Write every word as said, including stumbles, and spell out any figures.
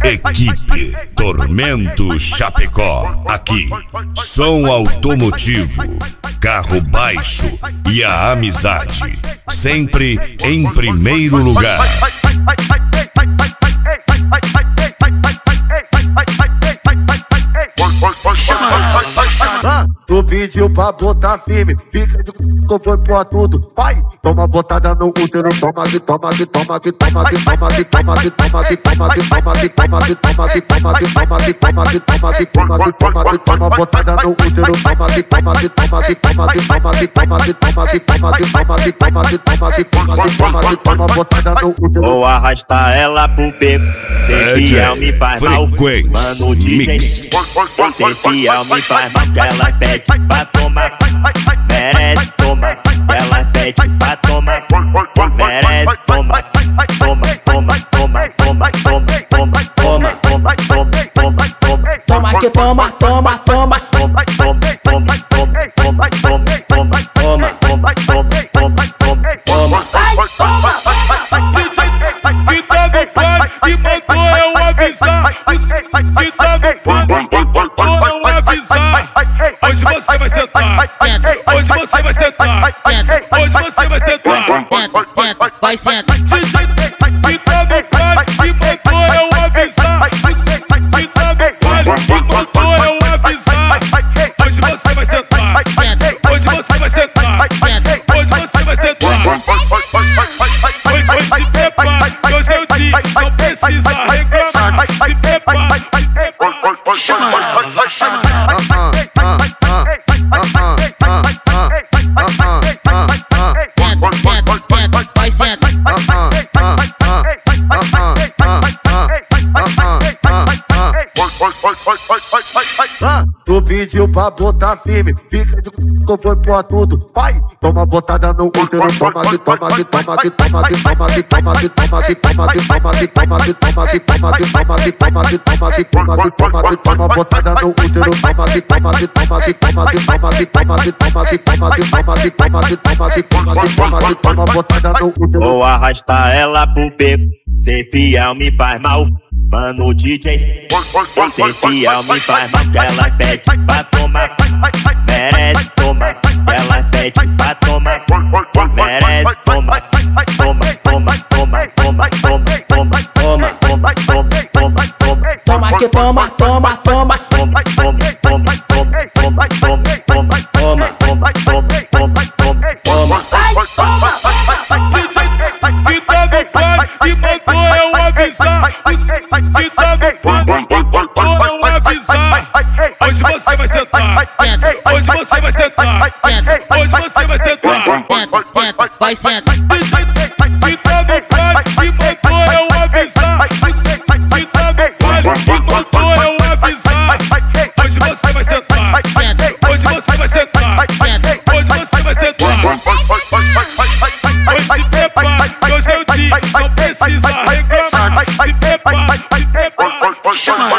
Equipe Tormento Chapecó. Aqui, som automotivo, carro baixo e a amizade, sempre em primeiro lugar. Tu pediu pra botar firme, fica de c***, foi pra tudo. Vai, toma botada no útero, toma que toma que toma que toma que toma que toma que toma que toma que toma que toma que toma que toma que toma que toma que toma que toma que toma que toma botada no útero, toma que toma que toma que toma que toma que toma que toma que toma que toma que toma que toma que toma que toma que toma botada no útero. Vou arrastar ela pro beco, ser fiel me faz mal. Mano, D J, ser fiel me faz mal, que ela pede pra tomar, merece tomar, ela pede pra tomar, merece tomar, toma, toma, toma, toma, toma, toma, toma, toma, toma, toma, toma, toma que toma, toma, toma, toma, toma, toma, toma, toma, toma, toma, toma, toma, toma, toma, toma, toma. D J que tá no plano e mandou eu avisar, que tá no plano e mandou eu avisar. Hoje você vai sentar, hoje você vai sentar, hoje você vai sentar. Vai sentar. D J que tá no plano e mandou eu avisar, que tá no plano e mandou eu avisar. Hoje você vai sentar, hoje você vai sentar, hoje você vai sentar. Hoje, hoje se prepara, que hoje é o dia, não precisa reclamar. Se prepara, se prepara. Chama ela, vai chamar ela. Vai sentar. Tu pediu pra botar firme, fica de c***, foi pra tudo. Vai, toma botada no útero, toma que toma que toma que toma que toma que toma que toma que toma que toma que toma que toma que toma que toma que toma que toma que toma que toma que toma botada no útero, toma que toma que toma que toma que toma que toma que toma que toma que toma que toma que toma que toma que toma que toma botada no útero. Vou arrastar ela pro beco, ser fiel me faz mal. Mano, D J, ser fiel me faz mal, que ela pede pra tomar, merece tomar, ela pede pra tomar, merece tomar, toma, toma, toma, toma, toma, toma, toma, toma, toma, toma, toma, Toma que toma, toma, toma, toma, toma, toma, toma, toma, toma, toma, toma, toma, toma, toma, toma, toma. D J que tá no plano e mandou eu avisar, que tá no plano e mandou eu avisar. Hoje você vai sentar, hoje você vai sentar, hoje você vai sentar. vai sentar. D J que tá no plano e mandou eu avisar, que tá no plano e mandou eu avisar. Hoje você vai sentar, hoje você vai sentar, hoje você vai sentar. Hoje se prepara, que hoje é o dia, não precisa reclamar. Se prepara, se prepara. Chama